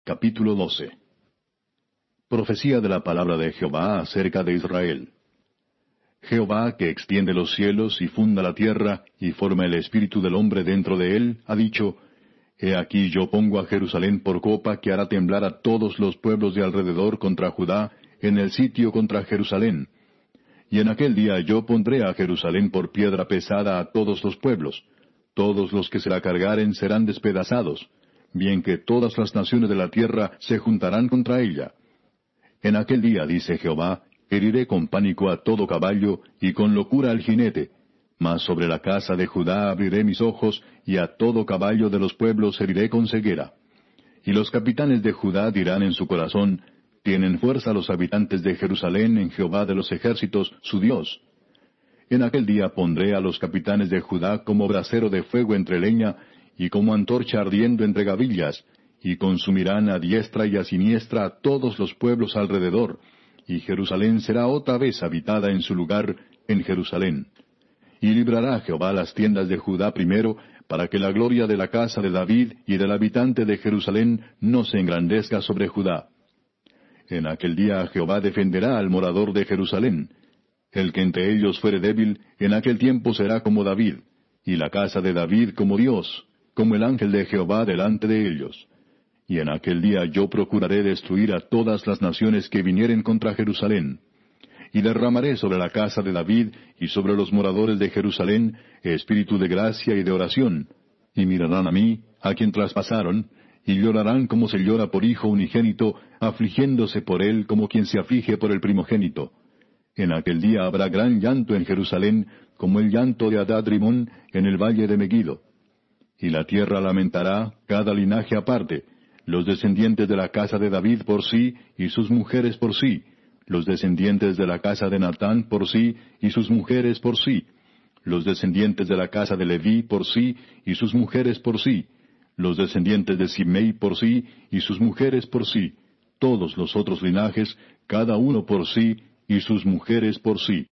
Capítulo 12. Profecía de la palabra de Jehová acerca de Israel. Jehová, que extiende los cielos y funda la tierra, y forma el espíritu del hombre dentro de él, ha dicho: He aquí yo pongo a Jerusalén por copa que hará temblar a todos los pueblos de alrededor contra Judá, en el sitio contra Jerusalén. Y en aquel día yo pondré a Jerusalén por piedra pesada a todos los pueblos. Todos los que se la cargaren serán despedazados, bien que todas las naciones de la tierra se juntarán contra ella. En aquel día, dice Jehová, heriré con pánico a todo caballo, y con locura al jinete. Mas sobre la casa de Judá abriré mis ojos, y a todo caballo de los pueblos heriré con ceguera. Y los capitanes de Judá dirán en su corazón: Tienen fuerza los habitantes de Jerusalén en Jehová de los ejércitos, su Dios. En aquel día pondré a los capitanes de Judá como brasero de fuego entre leña, y como antorcha ardiendo entre gavillas, y consumirán a diestra y a siniestra a todos los pueblos alrededor, y Jerusalén será otra vez habitada en su lugar, en Jerusalén. Y librará Jehová las tiendas de Judá primero, para que la gloria de la casa de David y del habitante de Jerusalén no se engrandezca sobre Judá. En aquel día Jehová defenderá al morador de Jerusalén. El que entre ellos fuere débil, en aquel tiempo será como David, y la casa de David como Dios, como el ángel de Jehová delante de ellos. Y en aquel día yo procuraré destruir a todas las naciones que vinieren contra Jerusalén. Y derramaré sobre la casa de David y sobre los moradores de Jerusalén espíritu de gracia y de oración. Y mirarán a mí, a quien traspasaron, y llorarán como se llora por hijo unigénito, afligiéndose por él como quien se aflige por el primogénito. En aquel día habrá gran llanto en Jerusalén, como el llanto de Adad-rimón en el valle de Megido. Y la tierra lamentará, cada linaje aparte, los descendientes de la casa de David por sí, y sus mujeres por sí, los descendientes de la casa de Natán por sí, y sus mujeres por sí, los descendientes de la casa de Leví por sí, y sus mujeres por sí, los descendientes de Simei por sí, y sus mujeres por sí, todos los otros linajes, cada uno por sí, y sus mujeres por sí.